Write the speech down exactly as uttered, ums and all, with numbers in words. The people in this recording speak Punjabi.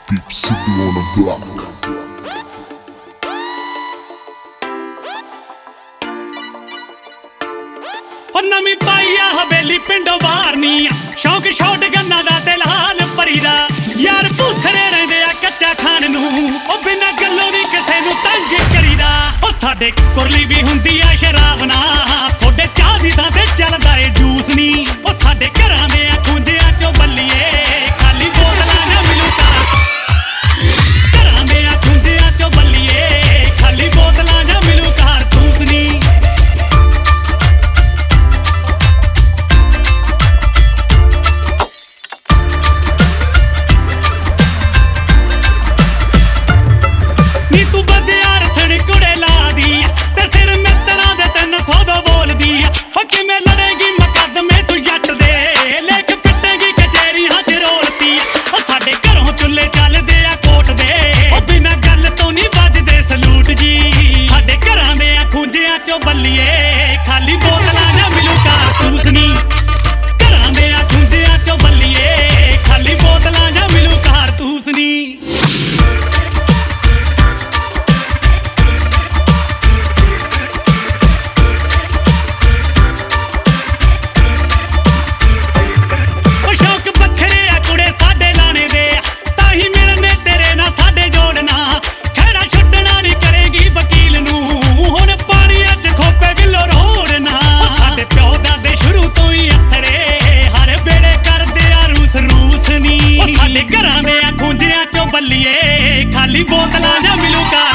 Deep City on the block. ਉਹ ਨਵੀਂ ਪਾਈ ਆ ਹਵੇਲੀ ਪਿੰਡੋਂ ਬਾਹਰ ਨੀ ਸ਼ੌਕ ਛੋਟ ਗੰਨਾ ਦਾ ਦਿਲ ਹਾਲ ਭਰੀ ਦਾ ਯਾਰ ਭੂਸਰੇ ਰਹਿੰਦੇ ਆ ਕੱਚਾ ਖਾਣ ਨੂੰ ਉਹ ਬਿਨਾਂ ਗੱਲੋਂ ਵੀ ਕਿਸੇ ਨੂੰ ਤੰਗ ਕਰੀਦਾ ਉਹ ਸਾਡੇ ਕੁਰਲੀ ਵੀ ਹੁੰਦੀ ਆ ਸ਼ਰਾਬ ਨਾ ਥੋੜੇ ਚਾਹ ਦੀ ਥਾਂ ਤੇ ਚੱਲਦਾ ਏ ਜੂਸ ਨੀ ਉਹ ਸਾਡੇ ਘਰਾਂ ਦੇ ਆ ਖੁੰਝਿਆਂ ਚੋਂ ਬੱਲੀਏ ਖਾਲੀ ਬੋਤਲਾਂ ਨਾ ਮਿਲੂ ਤਾਂ ਘਰਾਂ ਦੇ ਆ ਖੁੰਝਿਆਂ ਚੋਂ ਬੱਲੀਏ ਖਾਲੀ ਬੋਤਲਾਂ ਨਾ ਮਿਲੂ ਕਾਰਤੂਸ ਨੀ ਨੀ ਤੂੰ ਬਦਿਆਰ ਥਣ ਕੁੜੇ ਲਾ ਦੀ ਤੇ ਸਿਰ ਮਿੱਤਰਾਂ ਦੇ ਤਿੰਨ ਸੌ ਦੋ ਬੋਲਦੀ ਹੋ ਕਿਵੇਂ ਲੜੇਗੀ ਮੁਕੱਦਮੇ ਤੂੰ ਜੱਟ ਦੇ ਲੇਖ ਪਿੱਟੇਗੀ ਕਚਹਿਰੀਆਂ 'ਚ ਰੋਲਤੀ ਉਹ ਸਾਡੇ ਘਰੋਂ ਚੁੱਲੇ ਚੱਲਦੇ ਆ ਕੋਟ ਦੇ ਉਹ ਬਿਨਾਂ ਗੱਲ ਤੋਂ ਨਹੀਂ ਵੱਜਦੇ ਸਲੂਟ ਜੀ ਸਾਡੇ ਘਰਾਂ ਦੇ ਆ ਖੁੰਝਿਆਂ 'ਚੋਂ ਬੱਲੀਏ ਖਾਲੀ ਬੋਤਲਾਂ ਨਾ ਮਿਲੂ ਕਾਰਤੂਸ ਨੀ ਘਰਾਂ ਦੇ ਆ ਖੁੰਝਿਆਂ 'ਚੋਂ ਬੱਲੀਏ ਖਾਲੀ ਬੋਤਲਾਂ ਨਾ ਮਿਲੂ ਕਾਰਤੂਸ ਨੀ ਘਰਾਂ ਦੇ ਆ ਖੁੰਝਿਆਂ 'ਚੋਂ ਬੱਲੀਏ ਖਾਲੀ ਬੋਤਲਾਂ ਜਾਂ ਮਿਲੂ